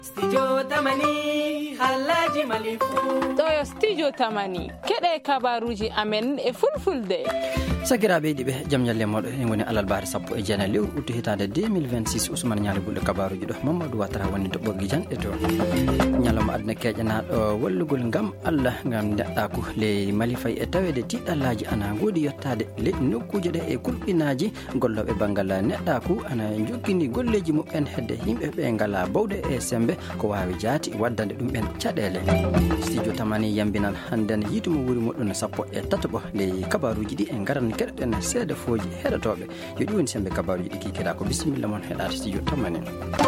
Studio Tamani Halaji Malifu Toyo Studio Tamani kede kabaruji amen e fulfulde Sakirabe dibe jam nyalle modo en woni alal bar sappo e jena lewru utto hitande 2026 Ousmane Nialy Gulde kabaruji do Mamadou Watara woni to boggi jan e to nyaloma adna kejana do wallugol ngam Allah ngam dadda ko le Mali fay e tawede tidallaji ana godi yottade le nokkuje de e kulbinaji gollobe bangala nedda ko ana jokkini golleji mu en hedde himbe be ngala bawde e sembe ko wawi jaati waddande dum ben cadele Studio Tamani yambinan handen yitumo wuri modon sappo e tatobo le kabaruji di en garan kerden seeda foji hedotobe yodi woni sembe kabaruji di kikeda ko bismillah mon hedata Studio Tamani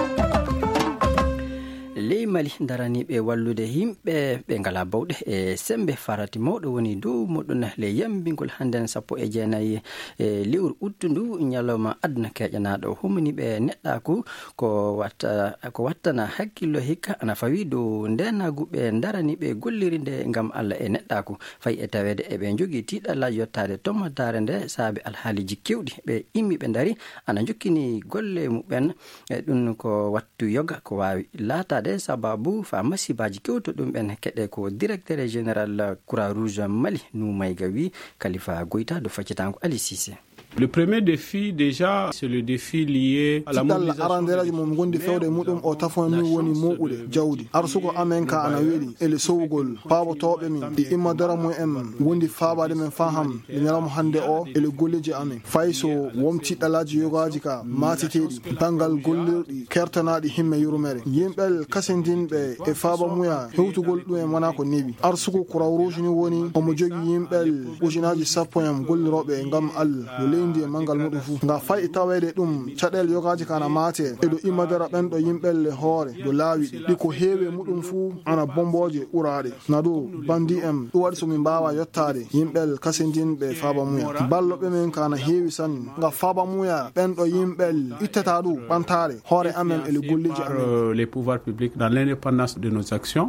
le Mali darani be wallude himbe be ngala bawde e sembe farati mawdo woni dow modon le yambingol handen sappo e jeenayi e lewru uttundu nyaloma adna kejanado humni be nedda ko wattana hakkillo hikka ana fawi do ndenagu be darani be gollirinde ngam Allah e nedda ko fay e tawede e be jogi tidalla yottade tomatare nde saabe alhaaliji kewdi be immi be dari ana jokkini golle mu ben e dun ko wattu yoga ko wawi latade sababu fa masibaji kewto dum ben kede ko directeur général Croix-Rouge Mali Noumayga wi Khalifa Goïta do facitango Ali Cissé. Le premier défi déjà c'est le défi lié à la mobilisation aranderaji mom gondi fewde mudum o tafon ni woni moqude jawdi arsugo amenka ana weli ele sowgol paabo tobe min di imma dara mo em wondi faabade men faham le nyalam hande o ele golleji amen fayso womti dalaji yogaji ka matitedi bangal gollirdi kertanadi himme yurumere yimbel kasendinbe e faaba muya hewtugol dum e mona ko nebi arsugo Croix-Rouge ni woni o mo jogi yimbel ujinaji sappoyam gollirobe ngam Allah ndi mangal mudum fu nga fay tawede dum cadel yogaji kana mate e do imadara ben do yimbelle hoore do laawi di ko heewe mudum fu ana bomboje urade nado bandi em do wadi so min bawa yottade yimbel kasendinbe faaba muya ballobe men kana heewi san nga faaba muya ben do yimbel ittata du bantare hoore amen e le golliji amen les pouvoirs publics dans l'indépendance de nos actions.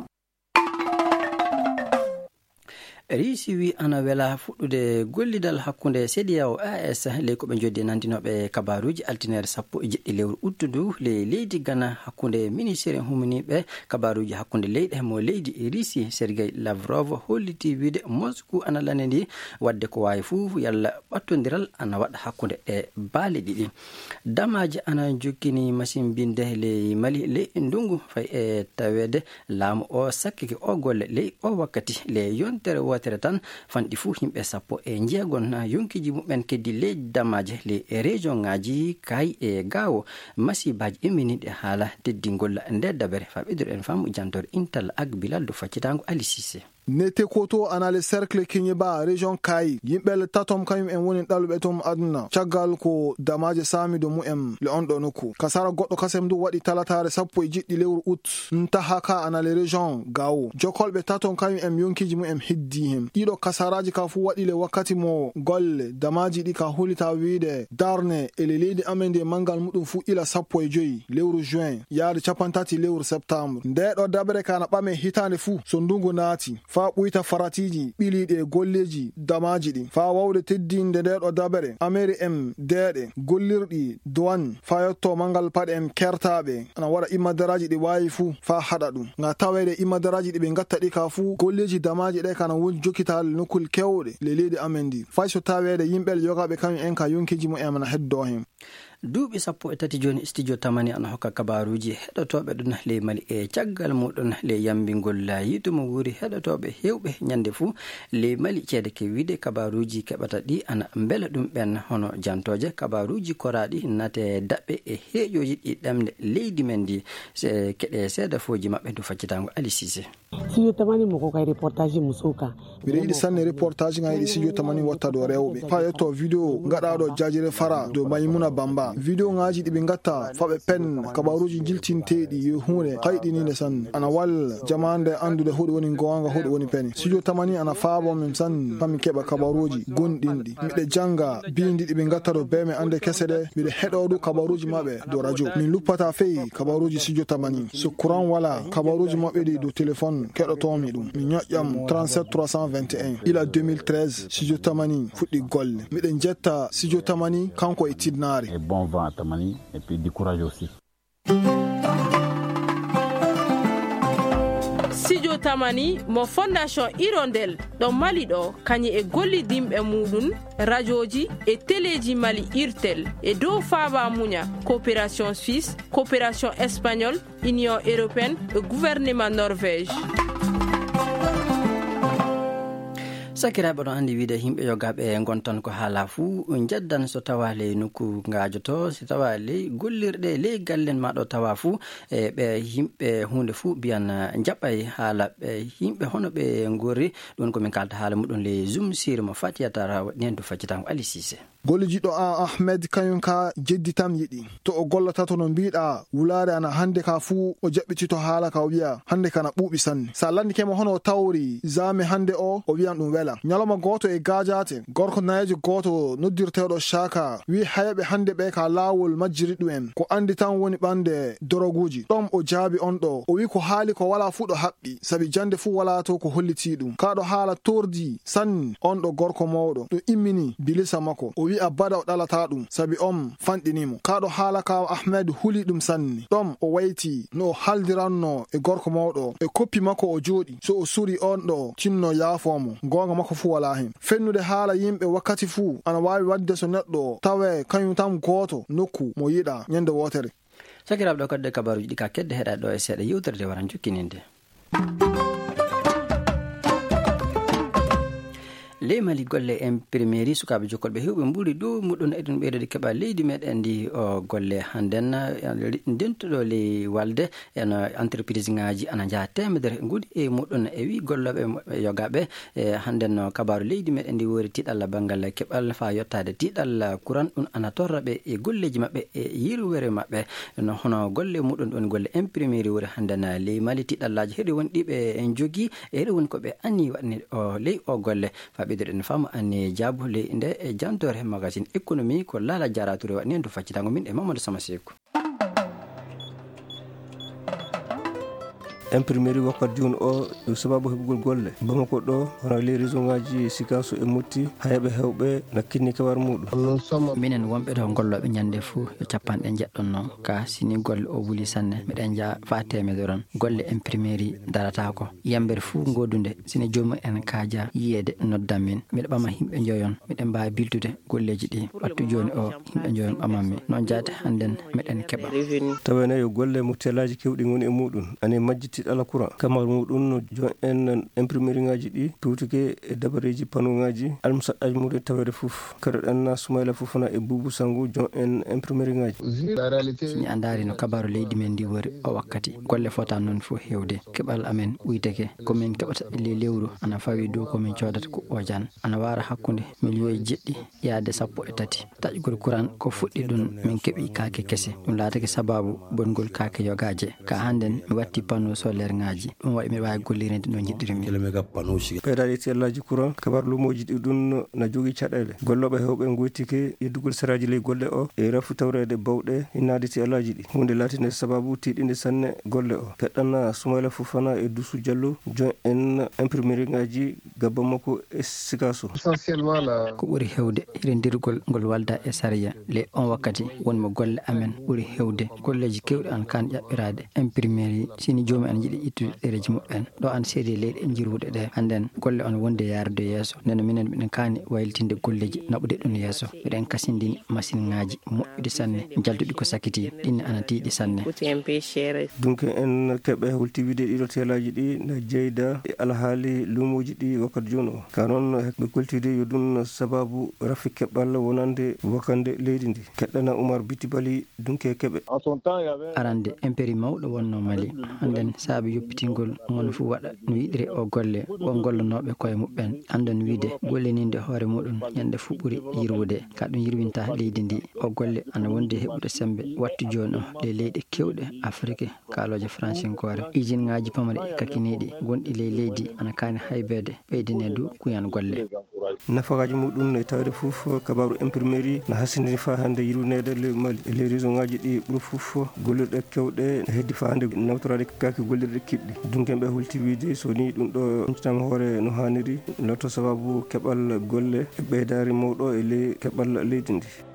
Risiwi ana wela fuddude gollidal hakkunde CEDEAO AES le ko be joddi nandinobe kabaruji altinaire sappo e jeddi lewru uttudu le leydi Ghana hakkunde ministére humni be kabaruji hakkunde leydi mo leydi Russie Sergei Lavrov holliti wide Moscow ana lanendi wadde ko wayi fu yalla battondiral ana wada hakkunde e baale didi damaji ana jokkini machine binde le Mali le ndungu fay e tawede laamu o sakkiki o golle le o wakkati le yontere wotere tan fandi fu himbe sappo e jeegon na yonkiji mumben keddi le damaje le région ngaji kay e gawo masibaji eminide hala teddingol nde dabere fabidur en famu jantor intal ak bilal do facitango Ali Cissé. Nete koto anale cercle kinyeba region kai yimbel tatom kayum en woni dalbe tom aduna tiagal ko damaje sami do muem le ondo noko kasara goddo kasem du wadi talatare sappo e jiddi lewru ut nta haka anale region gawo jokolbe tatom kayum en yonkiji muem hiddi him dido kasaraji ka fu wadi le wakati mo golle damaji di ka hulita wiide darne e le leydi amende mangal mudum fu ila sappo e joyi lewru juin yaade capantati lewru septembre nde do dabre kana bame hitande fu so ndungu naati fa buita faratiji bilide golleji damaji di fa wawde teddinde de do dabere ameri em dede gollirdi douane fa yotto mangal pade em kertabe ana wada imadaraji di wayi fu fa hada dum nga tawede imadaraji di be ngatta di ka fu golleji damaji de kana won jokital nokul kewde le leydi amendi fa so tawede yimbel yogabe kan en ka yonkiji mo emana heddo hen duubi sappo e tati joni Studio Tamani ana hokka kabaruji hedotobe dun le Mali e caggal mudon le yambingol la yitumo wuri hedotobe hewbe nyande fu le Mali cede ke wide kabaruji kebata di ana mbela dum ben hono jantoje kabaruji koradi nate dabbe e hejoji di damde leydi mendi se kede seda foji mabbe do facitango Ali Cissé. Studio Tamani mo ko kay reportage musuka bire di sanne reportage ngai Studio Tamani watta do rewbe fa yotto video ngada do jajire fara do Maymuna Bamba video ngaji di be ngatta fabe pen kabaruji jiltinteedi yo hunde qaydini ne san ana wal jamaande andude hodo woni gonga hodo woni pen Studio Tamani ana faabo mem san fami keba kabaruji gondindi mide janga bindi di be ngatta do be me ande kesede mide hedo do kabaruji mabe do radio min lupata fei kabaruji Studio Tamani so courant wala kabaruji mabe di do telephone kedo to mi dum min nyajam 37 321 ila 2013 Studio Tamani fuddi golle mide jetta Studio Tamani kanko e tidnare bon vent à Tamani et puis du courage aussi. studio tamani mo fondation Hirondelle ɗo Mali ɗo kanye e gollidimɓe muɗum radioji e téléji Mali Irtel e dow faaba muña coopération suisse coopération espagnole union européenne e gouvernement norvège. sakiraɓe ɗon andi wiide yimɓe yogaɓe gontan ko haala fuu jaddan so tawa ley nokku gajoto so tawa ley gollirɗe ley gallen maɗo tawa fuu ɓe yimɓe hunde fuu mbiyan jaɓɓay haala ɓe yimɓe hono ɓe gorri ɗum komin kalta haala muɗum ley zoom sir mo fatiyatara waɗinen to faccitanko Ali Cissé. gollijiɗo Ahmed kañum ka jedditam yiɗi to o gollata to no mbiɗa wulare ana hande ka fuu o jaɓɓitito haala ka o wiya hande kana ɓuuɓi sanne sa landikemo hono o tawri zame hande o wiyan ɗum wela nyaloma goto e gajate gorko nayejo goto noddirteɗo Chaka wi hayaɓe hande ɓe ka lawol majjiri ɗumen ko andi tan woni ɓande doroguji ɗon o jaabi on ɗo o wi ko haali ko wala fuu ɗo haɓɓi sabi jande fuu wala to ko holliti ɗum kaɗo haala tordi sanni on ɗo gorko mawɗo ɗo immini bilisa makko o wi a bada o ɗalata ɗum sabi on fanɗinimo kaɗo haala ka Ahmed huli ɗum sanni ɗon o wayti no o haldiranno e gorko mawɗo e koppi makko o jooɗi so o suri on ɗo tinno yaafomo gonga makko fuu wala hen fennude haala yimɓe wakkati fuu ana wawi wadde so neɗɗo tawe kañum tan goto nokku mo yiɗa ñande wotere. sakiraɓe ɗo kadde kabaruji ɗi ka kedde heɗade ɗo e seeɗa yewtere waran jukkininde. ley Mali golle imprimerie sukaɓe jokkolɓe hewɓe ɓuuri dow muɗum eɗen ɓeydode keɓa leydi meɗen ndi o golle hannden dentuɗo ley walde eno entreprise ngaji ana jaa temedere guuɗi e muɗum e wi golloɓe yogaɓe hannden no kabaru leydi meɗen ndi wori tiɗalla banggal keɓal fa yettade tiɗal courant ɗum ana torraɓe e golleji mabɓe e yirwere mabɓe no hono golle muɗum ɗon golle imprimerie wori hannden ley Mali tiɗallaji heɗo woni ɗiɓe en jogui e heɗo woni koɓe anni waɗni o ley o golle faɓe en fama anne jaabu ley nde e jantore magazine économie ko Lala Diarra Touré waɗni en to faccitango min e Mamadou Sama Sekou. imprimerie wakkati joni o sababu heɓugol golle Bamako ɗo hono les région ngaji Sikasso e Mopti hayaɓe hewɓe nakkinni kewar muɗum minen wonɓe ɗo golloɓe ñande fuu yo capanɗe jeɗɗon noon ka sini golle o wuli sanne miɗen jaa fa temedere golle imprimerie darata ko yambere fuu godude sine jomum en kaja yiyede noddan min miɗa ɓama yimɓe joyon miɗen mbawi biltude golleji ɗi wattu joni o yimɓe joyon ɓamanmi noon jaade hannden miɗen keɓa tawene yo golle mo telaji kewɗi goni e muɗum ane majjiti ala courant kamal muɗum no jon en imprimerie ngaji ɗi tuutike e dabareji pano ngaji almusaɗɗaji muɗum tawede foof kaɗoɗen Soumaïla Fofana e Boubou Sangou jon en imprimerie ngaji sini andari no kabaru leydi men ndi wori o wakkati golle fota noon fof hewde keɓal amen ɓuyteke komin keɓata le lewru ana fawi dow komin codata ko ojan ana wara hakkude million jeɗɗi yaade 13 taƴgol courant ko fuɗɗi ɗum min keeɓi kaake kese ɗum laatake sababu bongol kaake yogaje ka hannden mi watti panneau solaire ngaji ɗum waɗi miɗa wawi gollirede no jiɗɗirimi ɓeydaɗe tellaji courant kabar lumoji ɗi ɗum na jogui caɗele golloɓe hewɓe goytike yeddugol saraji ley golle o e rafu tawrede bawɗe hinnade tellaji ɗi hunde latinde sababu tiɗinde sanne golle o keɗɗan Soumaïla Fofana e Doussou Diallo jon en imprimerie ngaji gabba makko e Sikasso ko ɓuuri hewde hirendirgol ngol walda e sariya le on wakkati wonmo golle amen ɓuuri hewde golleji kewɗe an kan ƴaɓɓirade imprimerie sini jomum en jiiɗi ittude ɗereji muɓɓen ɗo an seedi leyɗe e jirwuɗe ɗe hannden golle on wonde yarude yesso nden minen miɗen kani waylitinde golleji naɓude ɗum yesso miɗen kasindini machine ngaji moƴƴude sanne jalduɗi ko sakiti ɗinne ana tiiɗi sanne donc en keɓe hultiwide ɗiɗo telaji ɗi no jeyda e alhaali lumoji ɗi wakkati joni o ka noon heɓe koltide yo ɗum sababu rafi keɓal wonande wakande leydi ndi keɗɗana Oumar Bitibali dunke keɓe arande impéri mawɗo wonno Mali hannden saabi yoppitingol ngon fu waɗa no yiɗiri o golle won gollonoɓe koye muɓɓen andon wiide gollininde hoore muɗum ñande fu ɓuuri yirwude ka ɗum yirwinta leydi ndi o golle ana wonde heɓude sembe wattu joni o ley leyɗe kewɗe Afrique kaaloje francinkore usine ngaji pamari e kakiniɗi gonɗi ley leydi ana kani haybede ɓeydine du kuyan golle nafakaji muɗum e tawde foof kabaru imprimerie no hasindini fa hande yirwinede le Mali e les région ngaji ɗi ɓuuri foof gollirɗe kewɗe heddi fa hande nawtorade kake gollirɗe kiɗɗi donc ɓe hulti wiide so ni ɗum ɗo huncitama hoore no hanniri lotto sababu keɓal golle e ɓeydari mawɗo e ley keɓal leydi ndi